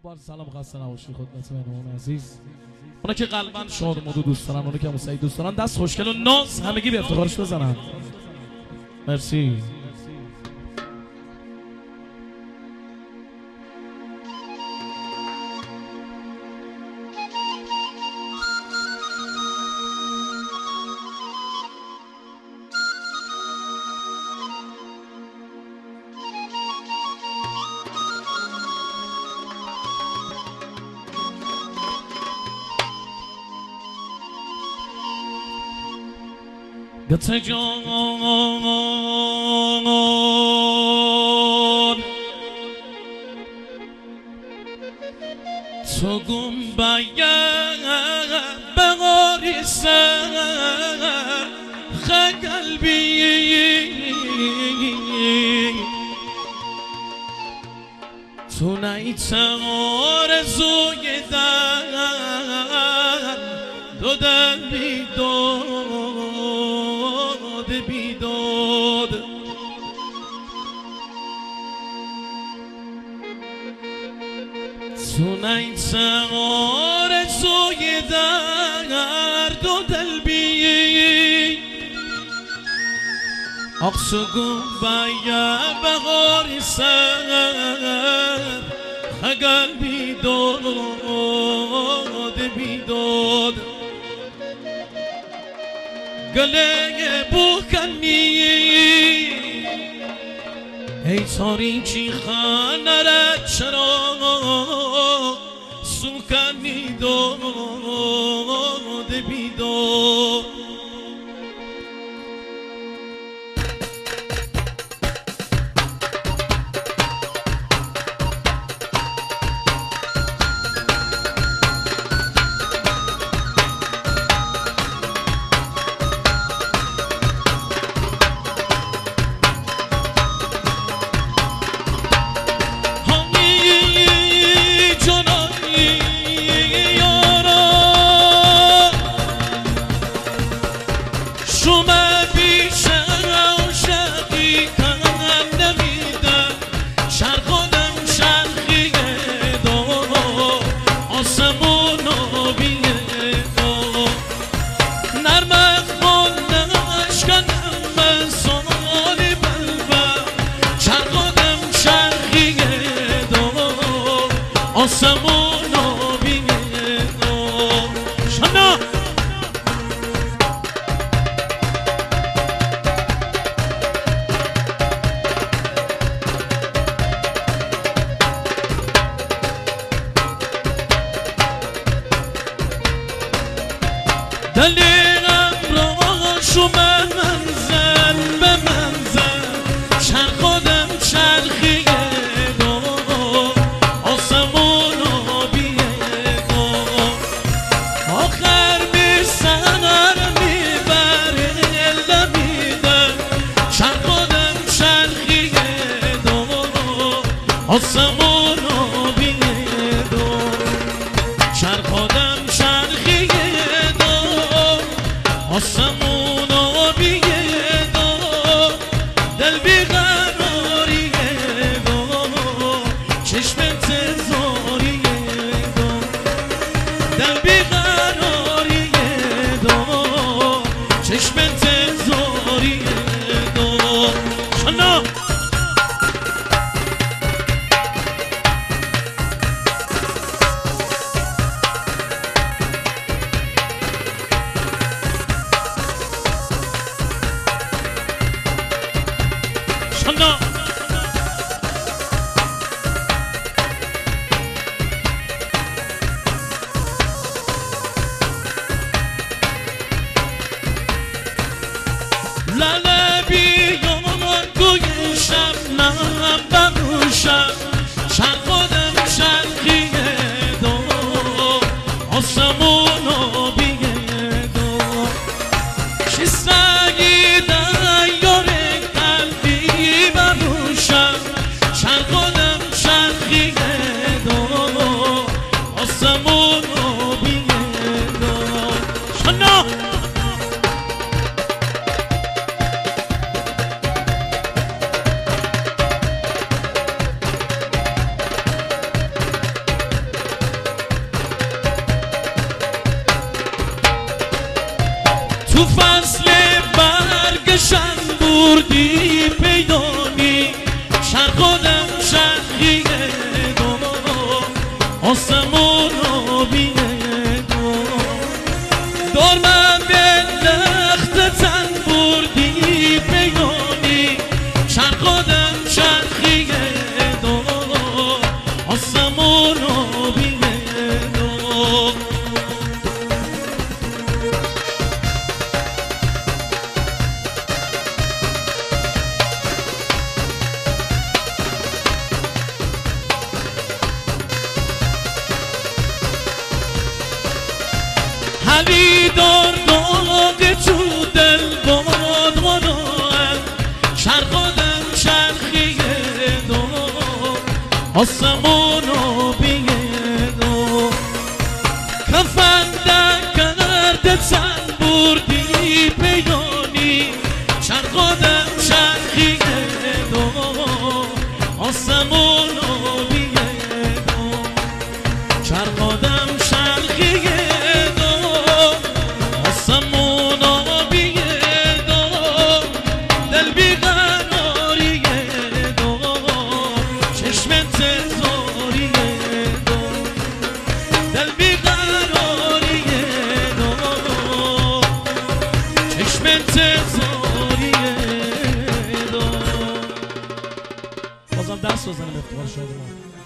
بار سلام خسته نباشی خدمت مهمون عزیز، اونا که قلباً شاد مودو دوست دارن، اونا که موسیقی دوست دارن، دست خوشگل و ناز همگی به افتخارش بزنن. مرسی. گته جان تو گم باید بغاری سر قلبی تو نیت آرزوی در دو دل بیداد تو نیت آرزوی درد و دل بی اقصو گم باید بغاری سر قلبی داد بیداد گله بکنی ای تاریکی خانه را چرا سوکنی داد بیداد آسمونو بینم شنا دلیرم را شما منزل به منزل چر خودم چرخیه آسمونو بیدو چر خودم چرخیه دو آسمونو بیدو دل بیقراریه دو چشم انتظاریه دو دل بیقراریه دو چشم انتظاریه دو شنا آسمونو بیدو کفن کرده چند بردی پیانی شرقادم شرقی دو آسمونو بیدو شرقادم شرقی دو آسمونو بیدو دل بیقراری دو چشمت زاری دو دل بیقراری دو چشمت زاری دو بازم دست بزنم افتخار شادمان